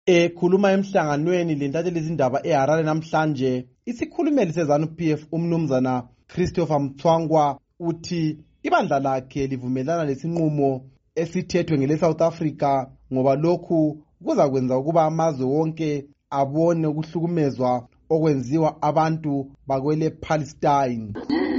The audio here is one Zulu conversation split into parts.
Ekhuluma emhlanganweni lentatheli izindaba eHarare namhlanje, isikhulumeli seZANU-PF umnumzana Christopher Mtswangwa uthi ibandla lakhe livumelana lesinqumo esithethwe ngele-South Africa ngoba lokhu kuzakwenza ukuba amazwe wonke abone ukuhlukumezwa okwenziwa abantu bakwele Palestine.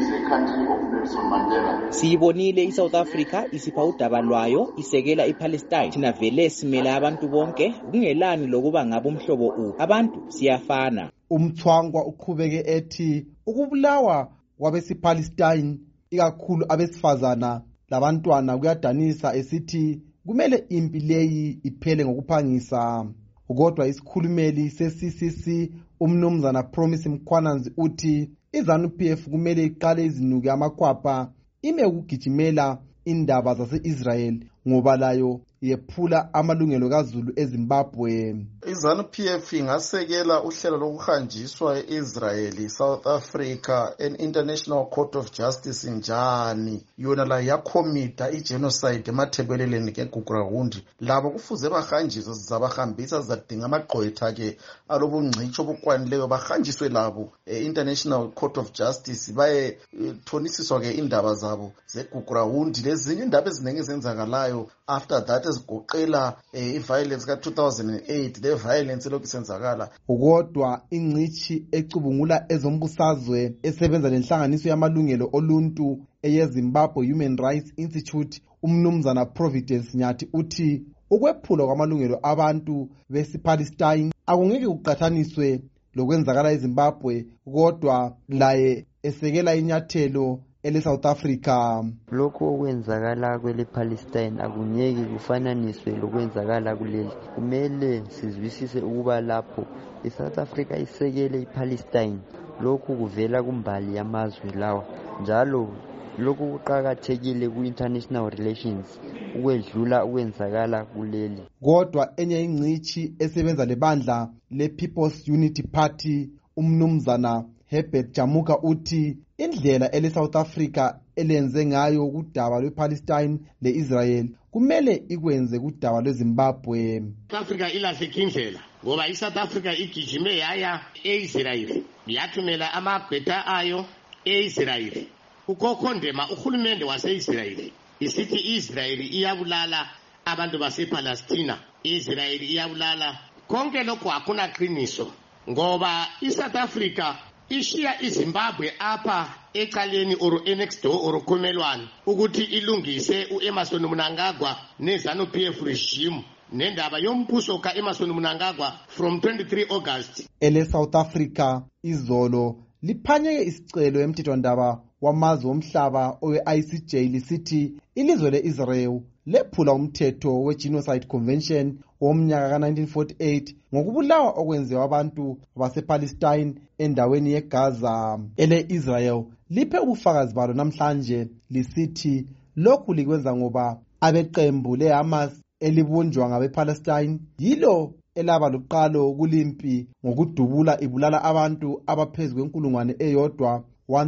Siyibonile iSouth Africa isipha udaba lwayo isekela iPalestine. Thina vele simela abantu bonke kungelani lokuba ngabomhlobo u. Abantu siyafana. Umthwangwa uqhubeke ethi ukubulawa kwabesipalestine ikakhulu abesifazana labantwana kuyadanisa esithi kumele impi leyi iphele ngokuphangisa. Kodwa isikhulumeli se-CCC umnumzana Promise Mkhwananzi uthi iZANU-PF kumele iqale izinuke amakwapa ime ukugijimela indaba zase-Israel ngoba layo yephula amalungelo kaZulu eZimbabwe. iZANU-PF ingasekela uhlelo lokuhanjiswa e-Israel, South Africa, International Court of Justice njani. Yona la yakhomita i-genocide emathebeleleni keGugurawundi. Labo kufuze bahanjiswe, sizabahambisa zadinga amagqwetha ke alobungcitsho obukwanileyo bahanjiswe labo International Court of Justice baye thonisiswa ke indaba zabo zeGugurawundi lezinye indaba eziningi ezenzakalayo after that ezigoqela i-violence ka-2008 le violence lokhu isenzakala. Kodwa ingcitshi ecubungula ezombusazwe esebenza lenhlanganiso yamalungelo oluntu eyeZimbabwe Human Rights Institute umnumzana Providence Nyathi uthi ukwephulwa kwamalungelo abantu besipalestine akungeke kuqathaniswe lokwenzakala eZimbabwe kodwa laye esekela inyathelo ele-South Africa. Lokho okwenzakala kwele-Palestine akunyeki kufananiswe lokwenzakala kuleli. Kumele sizwisise ukuba lapho i-South Africa isekele i-Palestine lokhu kuvela kumbali yamazwe lawa njalo lokhu kuqakathekile ku-international relations ukwedlula ukwenzakala kuleli. Kodwa enye ingcitshi esebenza lebandla le-People's Unity Party umnumzana Herbert Jamuka uthi indlela ele-South Africa elenze ngayo kudaba lwe-Palestine le-Israel kumele ikwenze kudaba lweZimbabwe. South Africa ilahleke indlela ngoba iSouth Africa igijime yaya e-Israel yathumela amabheta ayo e-Israel ukukhondema uhulumende wase-Israel isithi i-Israel iyabulala abantu base-Palestina, i-Israel iyabulala. Konke lokho hakuna qiniso ngoba iSouth Africa ishiya iZimbabwe apha ecaleni or next door or kumelwane ukuthi ilungise uEmmerson Mnangagwa neZANU-PF regime nendaba yombuso kaEmmerson Mnangagwa from 23 August. Ele-South Africa izolo liphanyeke isicelo emthethwandaba wamazwe omhlaba owe-ICJ lisithi ilizwe le-Israel lephula umthetho we-Genocide Convention womnyaka ka-1948 ngokubulawa okwenziwa abantu base-Palestine endaweni yeGaza. Ele-Israel liphe ubufakazi balo namhlanje lisithi lokhu likwenza ngoba abeqembu le-Hamas elibunjwa ngabe-Palestine yilo elaba luqalo kulimpi ngokudubula ibulala abantu abaphezu kwenkulungwane eyodwa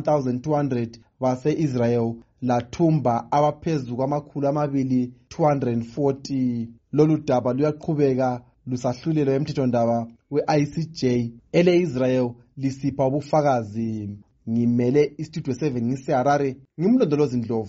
1200 base-Israel lathumba abaphezu kwamakhulu amabili 240. Lolu daba luyaqhubeka lusahlulelwa emthethwandaba we-ICJ. Ele-Israel lisipha ubufakazi. Ngimele istudio 7 ngiseHarare ngimlondolozi Ndlovu.